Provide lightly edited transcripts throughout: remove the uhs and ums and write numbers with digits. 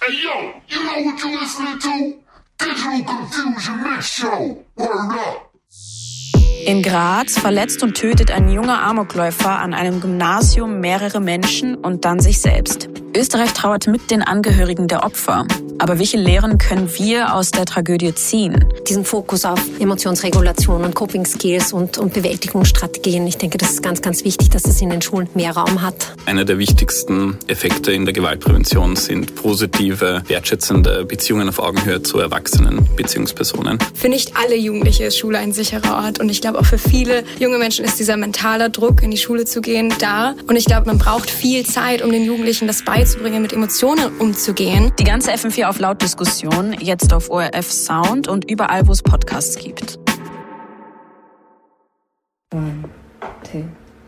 Hey yo, you know what you're listening to? Digital Confusion Mix Show. Word up. In Graz verletzt und tötet ein junger Amokläufer an einem Gymnasium mehrere Menschen und dann sich selbst. Österreich trauert mit den Angehörigen der Opfer. Aber welche Lehren können wir aus der Tragödie ziehen? Diesen Fokus auf Emotionsregulation und Coping-Skills und Bewältigungsstrategien. Ich denke, das ist ganz, ganz wichtig, dass es in den Schulen mehr Raum hat. Einer der wichtigsten Effekte in der Gewaltprävention sind positive, wertschätzende Beziehungen auf Augenhöhe zu erwachsenen Beziehungspersonen. Für nicht alle Jugendliche ist Schule ein sicherer Ort. Und ich glaube, auch für viele junge Menschen ist dieser mentale Druck, in die Schule zu gehen, da. Und ich glaube, man braucht viel Zeit, um den Jugendlichen das beizubringen, mit Emotionen umzugehen. Die ganze FM4 auf Laut-Diskussion, jetzt auf ORF Sound und überall, wo es Podcasts gibt. 1, 2.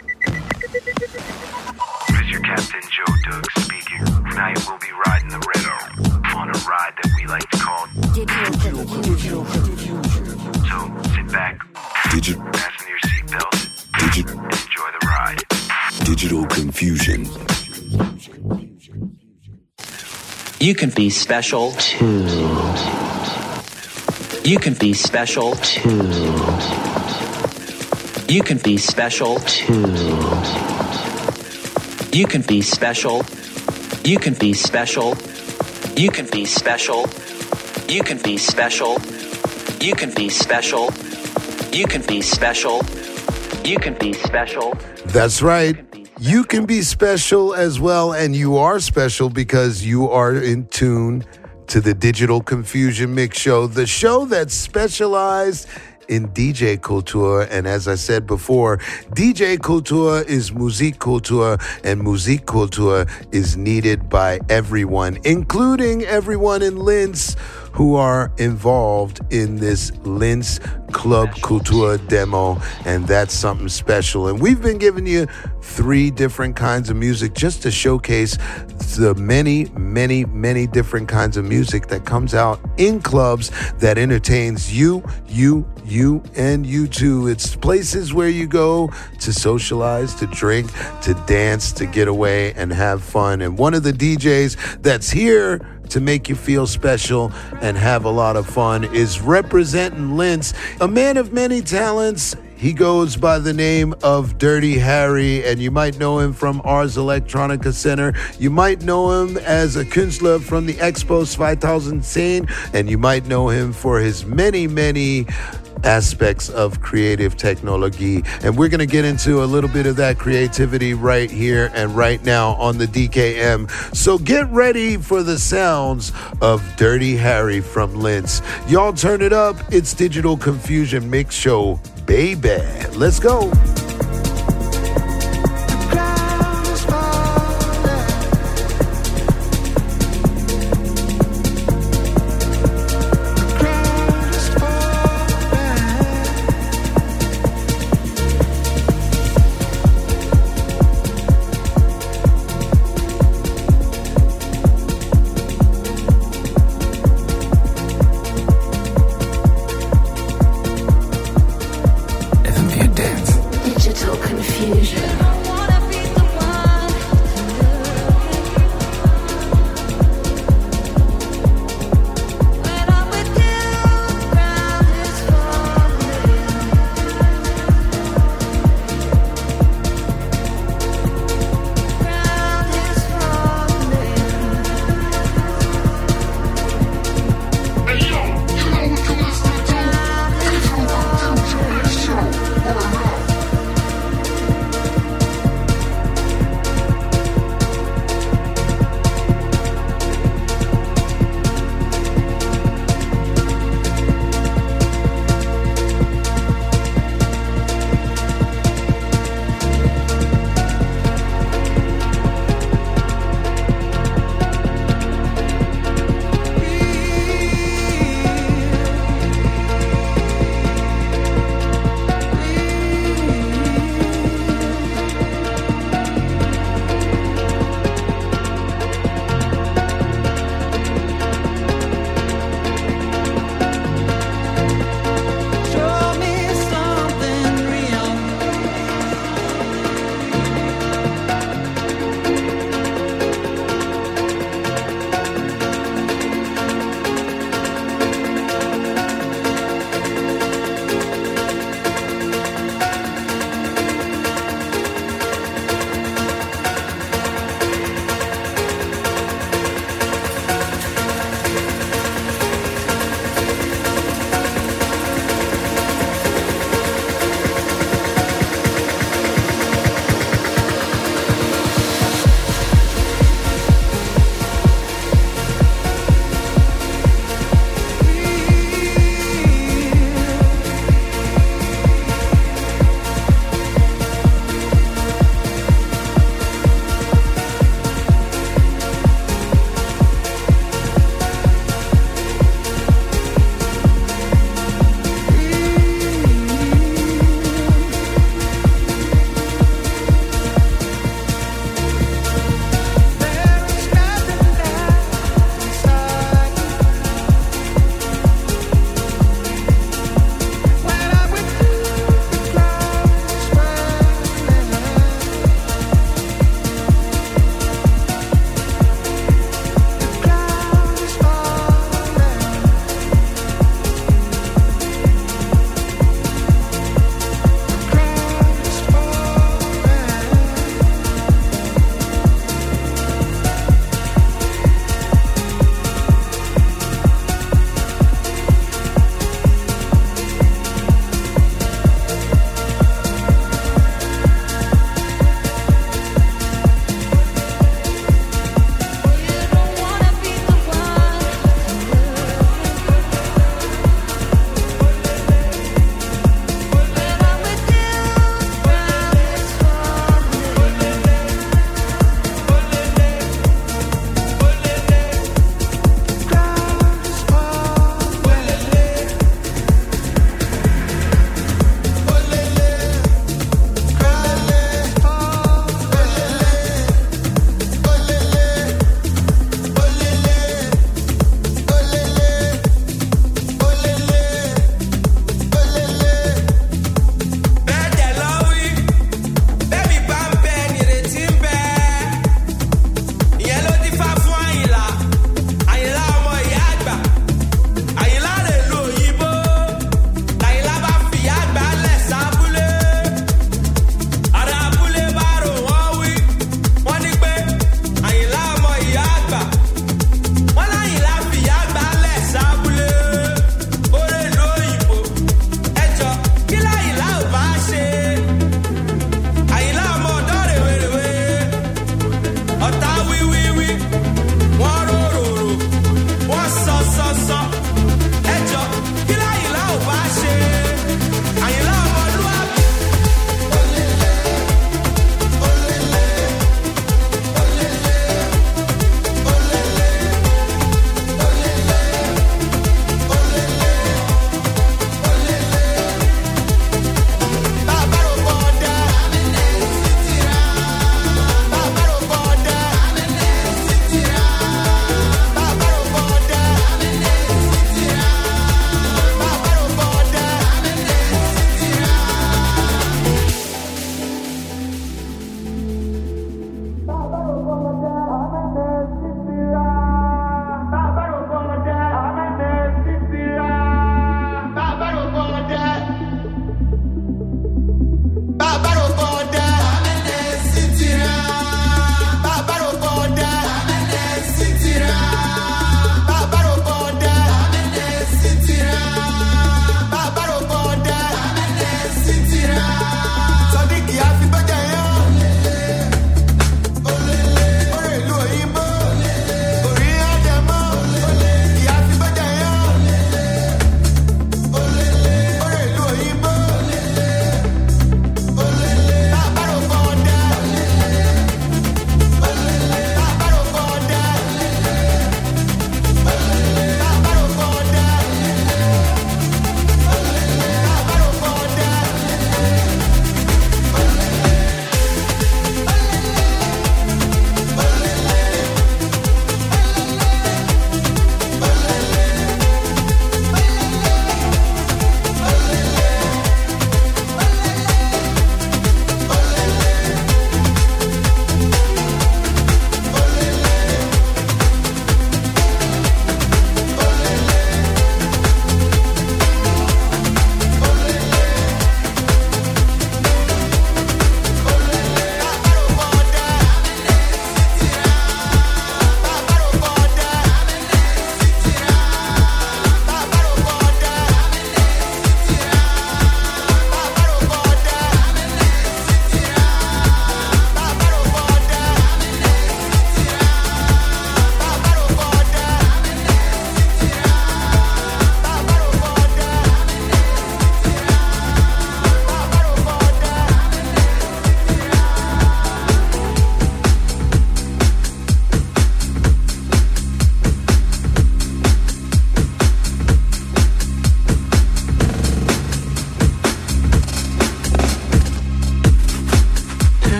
This is your Captain Joe Doug speaking. Tonight we'll be riding the Red on a ride that we like to call Digital Confusion. So sit back, fasten your seatbelts, and enjoy the ride. Digital Confusion. You can be special too. You can be special too. You can be special too. You can be special. You can be special. You can be special. You can be special. You can be special. You can be special. You can be special. That's right. You can be special as well, and you are special because you are in tune to the Digital Confusion Mix Show, the show that's specialized in DJ Kultur. And as I said before, DJ Kultur is Musikkultur, and Musikkultur is needed by everyone, including everyone in Linz who are involved in this Linz Club Kultur demo, and that's something special. And we've been giving you 3 different kinds of music just to showcase the many different kinds of music that comes out in clubs that entertains you, and you too. It's places where you go to socialize, to drink, to dance, to get away and have fun. And one of the DJs that's here to make you feel special and have a lot of fun is representing Linz, a man of many talents. He goes by the name of Dirty Harry, and you might know him from Ars Electronica Center. You might know him as a Künstler from the Expo 2010, and you might know him for his many aspects of creative technology. And we're going to get into a little bit of that creativity right here and right now on the DKM. So get ready for the sounds of Dirty Harry from Linz. Y'all turn it up. It's Digital Confusion Mix Show, baby. Let's go. Digital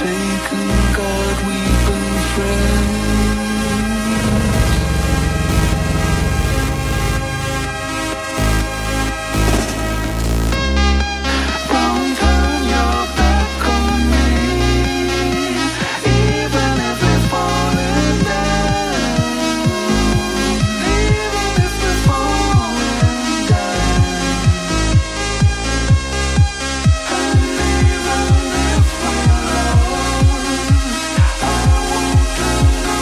forsaken God, we've been friends. Don't turn your back on me, even if we're falling down, even if we're falling down, and even if we're lost, I won't turn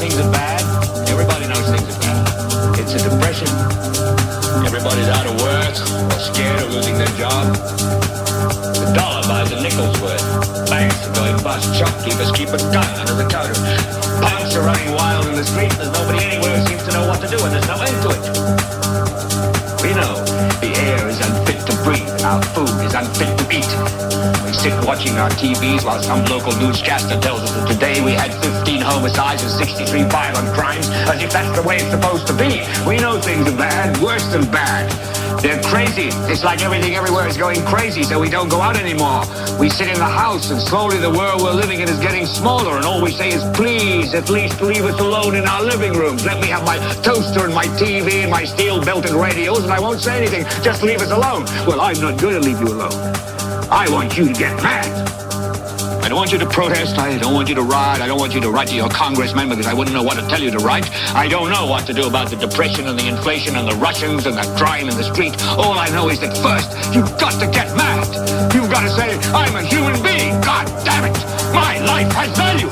things are bad. Everybody knows things are bad. It's a depression. Everybody's out of work or scared of losing their job. The dollar buys a nickel's worth. Banks are going bust. Shopkeepers keep a gun under the counter. Punks are running wild in the street. There's nobody anywhere who seems to know what to do, and there's no end to it. We know the air is unfit to breathe. Our food is unfit to eat. We sit watching our TVs while some local newscaster tells us that today we had 15 homicides and 63 violent crimes, as if that's the way it's supposed to be. We know things are bad, worse than bad. They're crazy. It's like everything everywhere is going crazy, so we don't go out anymore. We sit in the house, and slowly the world we're living in is getting smaller, and all we say is, please, at least leave us alone in our living rooms. Let me have my toaster and my TV and my steel-belted radios, and I won't say anything. Just leave us alone. Well, I'm not going to leave you alone. I want you to get mad. I don't want you to protest. I don't want you to riot. I don't want you to write to your congressman because I wouldn't know what to tell you to write. I don't know what to do about the depression and the inflation and the Russians and the crime in the street. All I know is that first, you've got to get mad. You've got to say, I'm a human being. God damn it. My life has value.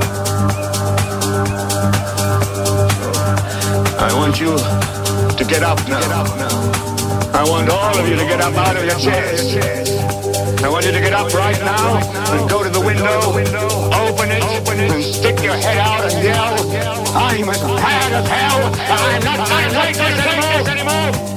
I want you to get up now. I want all of you to get up out of your chairs. I want you to get up right now and go to the window, open it, and stick your head out and yell, I'm as mad as hell, and I'm not going to take this anymore.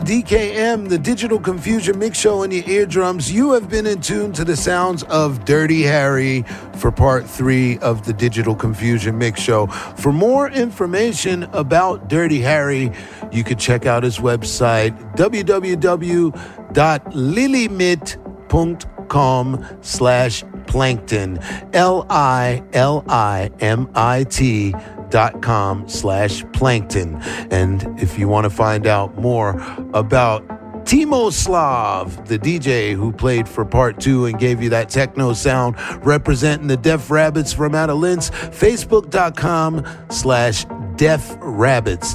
DKM, the Digital Confusion Mix Show in your eardrums. You have been in tune to the sounds of Dirty Harry for part 3 of the Digital Confusion Mix Show. For more information about Dirty Harry, you can check out his website, www.lilimit.com/plankton, LILIMIT.com/plankton. And if you want to find out more about Timo Slav, the DJ who played for part 2 and gave you that techno sound representing the Def Rabbits from out of Linz, Facebook.com/Def Rabbits,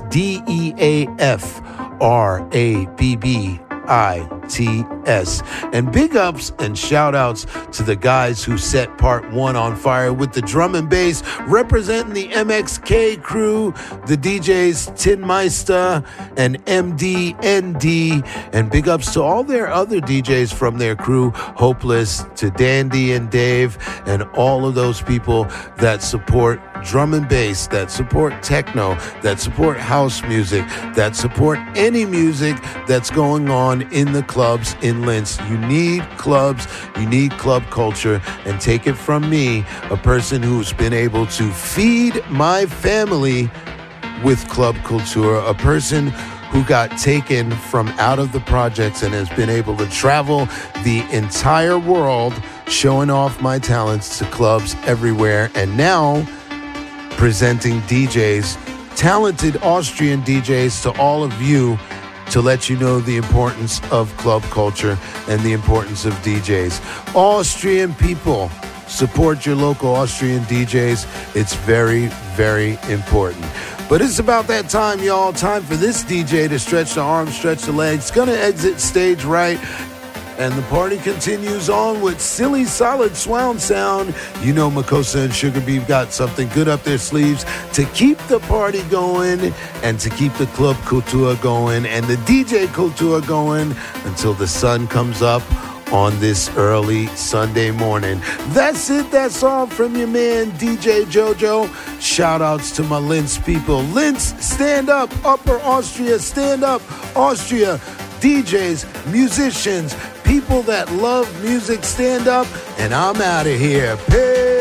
DEAFRABBITS. And big ups and shout outs to the guys who set part 1 on fire with the drum and bass, representing the MXK crew, the DJs Tin Meister and MDND. And big ups to all their other DJs from their crew, Hopeless, to Dandy and Dave, and all of those people that support drum and bass, that support techno, that support house music, that support any music that's going on in the clubs in Linz. You need clubs, you need club culture, and take it from me, a person who's been able to feed my family with club culture, a person who got taken from out of the projects and has been able to travel the entire world showing off my talents to clubs everywhere, and now presenting DJs, talented Austrian DJs, to all of you to let you know the importance of club culture and the importance of DJs. Austrian people, support your local Austrian DJs. It's very, very important. But it's about that time, y'all. Time for this DJ to stretch the arms, stretch the legs. Gonna exit stage right. And the party continues on with Silly Solid Swan Sound. You know Makosa and Sugar Beef got something good up their sleeves to keep the party going and to keep the club culture going and the DJ culture going until the sun comes up on this early Sunday morning. That's it. That's all from your man, DJ Jojo. Shout outs to my Linz people. Linz, stand up. Upper Austria, stand up. Austria. DJs, musicians, people that love music, stand up, and I'm out of here. Peace.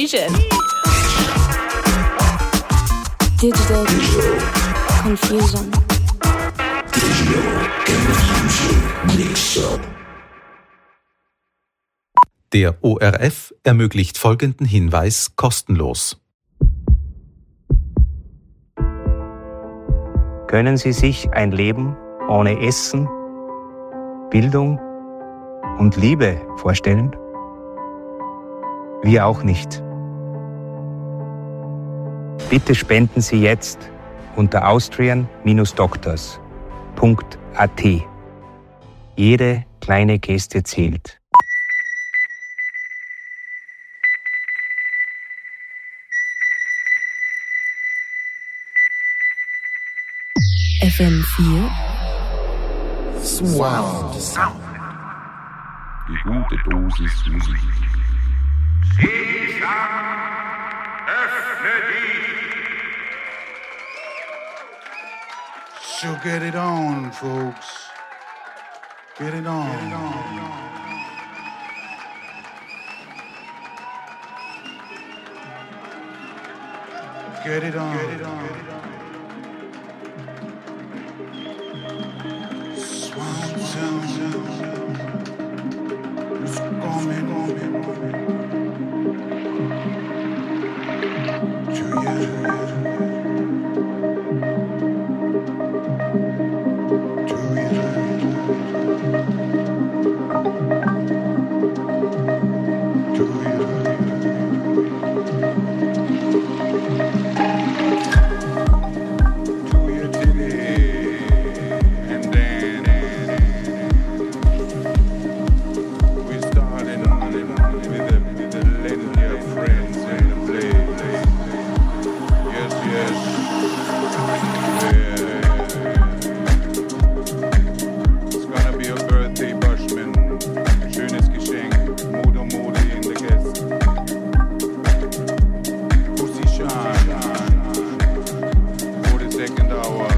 Confusion. Digital Confusion. Der ORF ermöglicht folgenden Hinweis kostenlos. Können Sie sich ein Leben ohne Essen, Bildung und Liebe vorstellen? Wir auch nicht. Bitte spenden Sie jetzt unter austrian-doctors.at. Jede kleine Geste zählt. FM4 Surround Sound. Die gute Dosis Musik. Öffne dich! So get it on, folks. Get it on. Get it on. Get it on. Surround sound. It's coming to you. Second hour.